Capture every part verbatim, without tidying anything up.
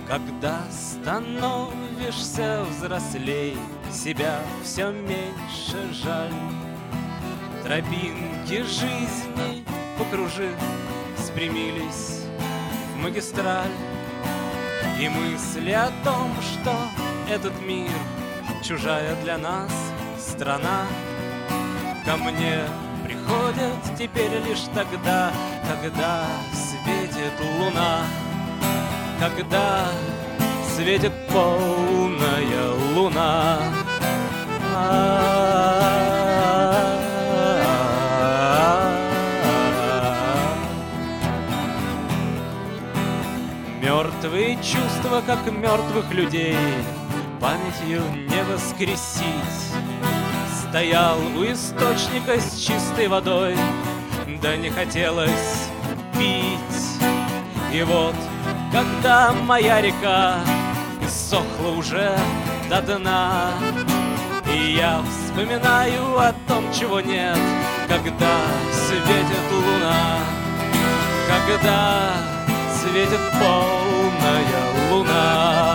Когда становишься взрослей, себя все меньше жаль. Тропинки жизни, покружив, спрямились в магистраль. И мысли о том, что этот мир чужая для нас страна, ко мне приходят теперь лишь тогда, когда светит луна. Когда светит полная луна. Мертвые чувства, как мертвых людей, памятью не воскресить. Стоял у источника с чистой водой, да не хотелось пить. И вот, когда моя река иссохла уже до дна, и я вспоминаю о том, чего нет, когда светит луна, когда светит полная луна.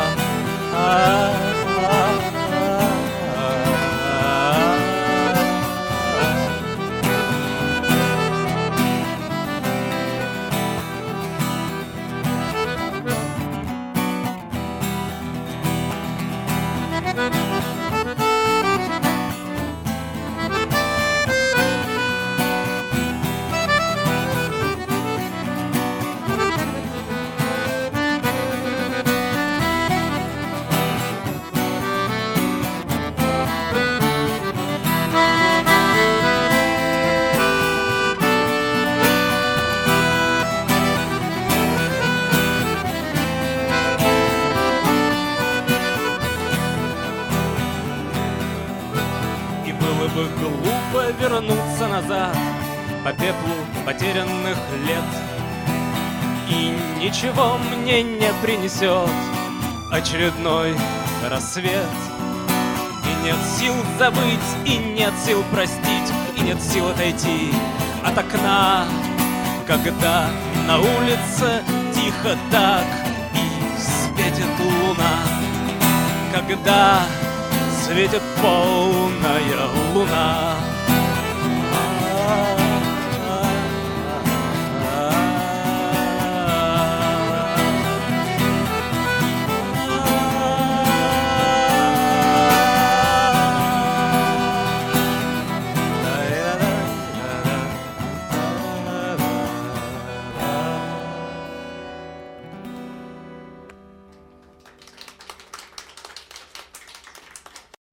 Было бы глупо вернуться назад по пеплу потерянных лет, и ничего мне не принесет очередной рассвет. И нет сил забыть, и нет сил простить, и нет сил отойти от окна, когда на улице тихо так и светит луна. Когда светит полная луна.